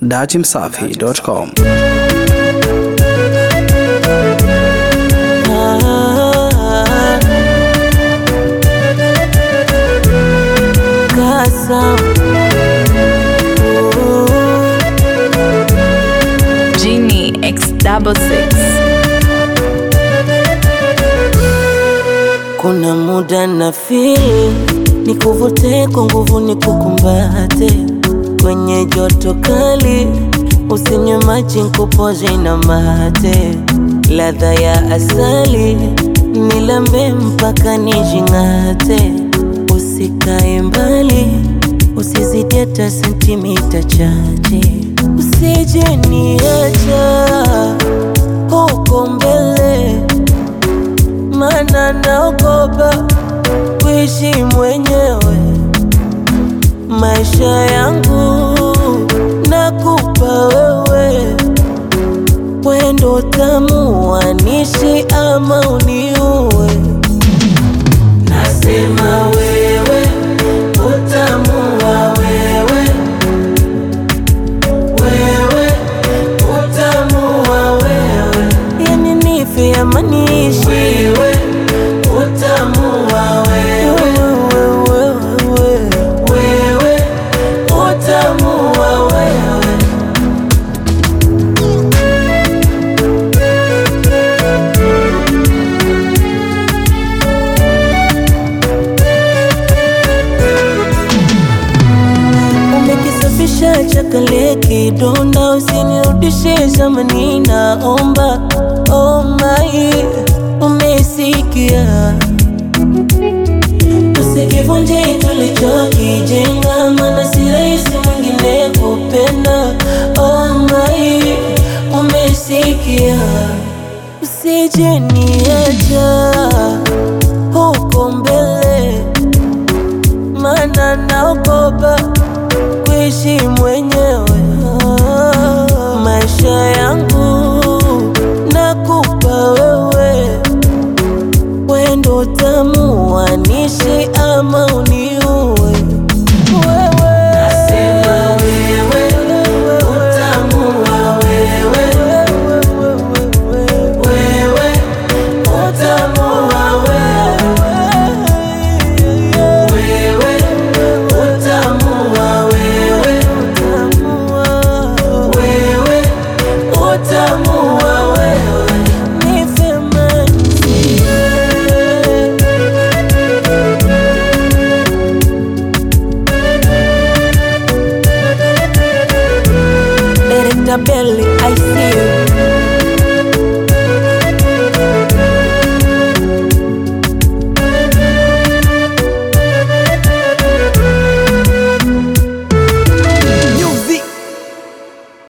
dachimsafi.com. Genie X66. Kuna muda na feel nikuvute kwa nguvu nikukumbate kwenye joto kali, usinywe maji nikupoze na mate, ladha ya asali nilambe mpaka nijingate, usikae mbali, usizidi hata sentimita chache, usije niacha huko mbele, mana naogopa kuishi mwenyewe. Maisha yangu nakupa wewe, wendo utaamua niishi ama uniue. Nasema wewe utaamua, wewe utaamua, wewe yani nife ama niishi, wewe utaamua, wewe utaamua, wewe. Umekisafisha chakale kidonda, usinirudishe zamani naomba. Oh my, umesikia? Usikivunje tulichokijenga, maana si rahisi mwingine kupenda. Oh my, umesikia? Usije niacha huko mbele, maana naogopa kuishi mwenyewe. Maisha yangu nakupa wewe, wendo utaamua niishi ama uniue. Nasema wewe utaamua, wewe utaamua, wewe utaamua, wewe utaamua, wewe nife manzi. Director Belly, I see you.